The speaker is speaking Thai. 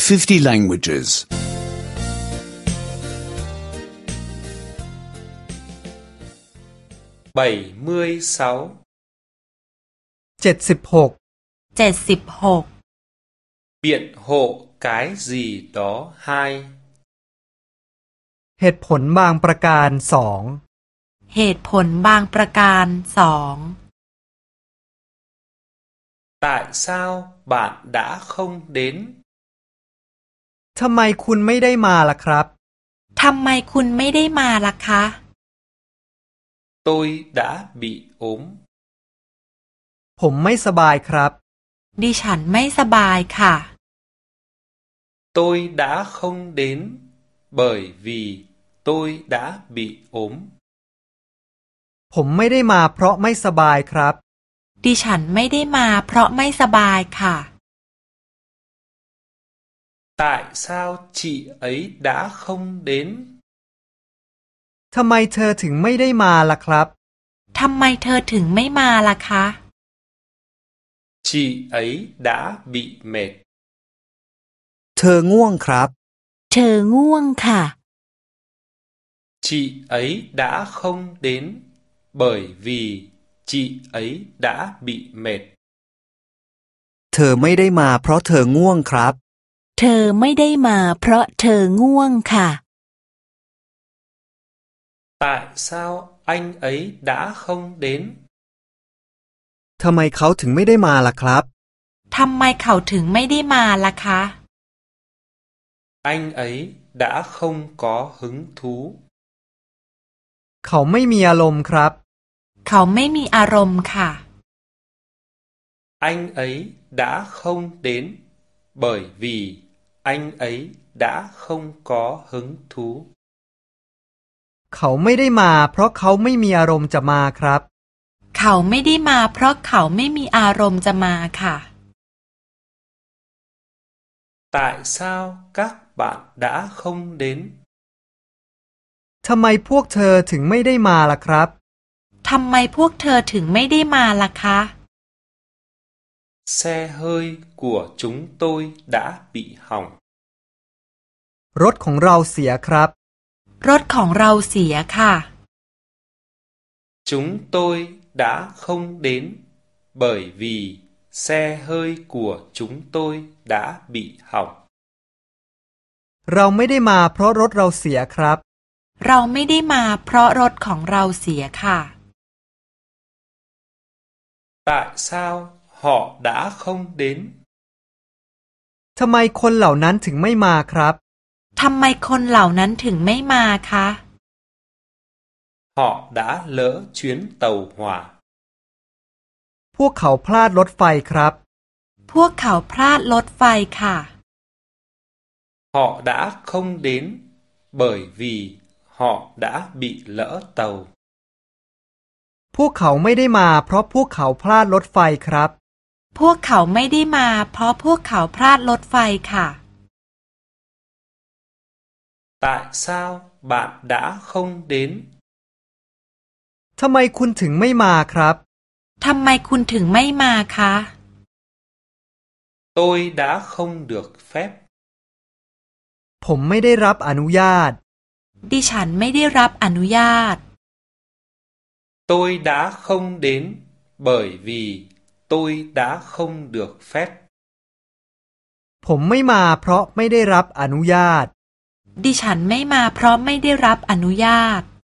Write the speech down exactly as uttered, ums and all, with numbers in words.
fifty languages. bảy mươi sáu เจ็ดสิบหกเจ็ดสิบหก biện hộ cái gì đó hai เหตุผลบางประการสองเหตุผลบางประการสอง tại sao bạn đã không đến ทำไมคุณไม่ได้มาล่ะครับทำไมคุณไม่ได้มาล่ะคะ tôi đã bị ốm ผมไม่สบายครับดิฉันไม่สบายค่ะ tôi đã không đến bởi vì tôi đã bị ốm ผมไม่ได้มาเพราะไม่สบายครับดิฉันไม่ได้มาเพราะไม่สบายค่ะ tại sao chị ấy đã không đến ทำไมเธอถึงไม่ได้มาล่ะครับทำไมเธอถึงไม่มาล่ะคะ chị ấy đã bị mệt เธอง่วงครับเธอง่วงค่ะ chị ấy đã không đến bởi vì chị ấy đã bị mệt เธอไม่ได้มาเพราะเธอง่วงครับเธอไม่ได้มาเพราะเธอง่วงค่ะ tại sao anh ấy đã không đến ทำไมเขาถึงไม่ได้มาล่ะครับทำไมเขาถึงไม่ได้มาล่ะคะ anh ấy đã không có hứng thú เขาไม่มีอารมณ์ครับเขาไม่มีอารมณ์ค่ะ anh ấy đã không đến bởi vì anh ấy đã không có hứng thú เขาไม่ได้มาเพราะเขาไม่มีอารมณ์จะมาครับเขาไม่ได้มาเพราะเขาไม่มีอารมณ์จะมาค่ะ tại sao các bạn đã không đến ทำไมพวกเธอถึงไม่ได้มาล่ะครับทำไมพวกเธอถึงไม่ได้มาล่ะคะ xe hơi của chúng tôi đã bị hỏng รถของเราเสียครับรถของเราเสียค่ะ chúng tôi đã không đến bởi vì xe hơi của chúng tôi đã bị hỏng เราไม่ได้มาเพราะรถเราเสียครับเราไม่ได้มาเพราะรถของเราเสียค่ะ tại sao họ đã không đến ทำไมคนเหล่านั้นถึงไม่มาครับทำไมคนเหล่านั้นถึงไม่มาคะ họ đã lỡ chuyến tàu hỏa พวกเขาพลาดรถไฟครับพวกเขาพลาดรถไฟค่ะ họ đã không đến bởi vì họ đã bị lỡ tàu พวกเขาไม่ได้มาเพราะพวกเขาพลาดรถไฟครับพวกเขาไม่ได้มาเพราะพวกเขาพลาดรถไฟค่ะ tại sao bạn đã không đến ทำไมคุณถึงไม่มาครับทำไมคุณถึงไม่มาคะ tôi đã không được phép ผมไม่ได้รับอนุญาตดิฉันไม่ได้รับอนุญาต tôi đã không đến bởi vì tôi đã không được phép ผมไม่มาเพราะไม่ได้รับอนุญาตดิฉันไม่มาเพราะไม่ได้รับอนุญาต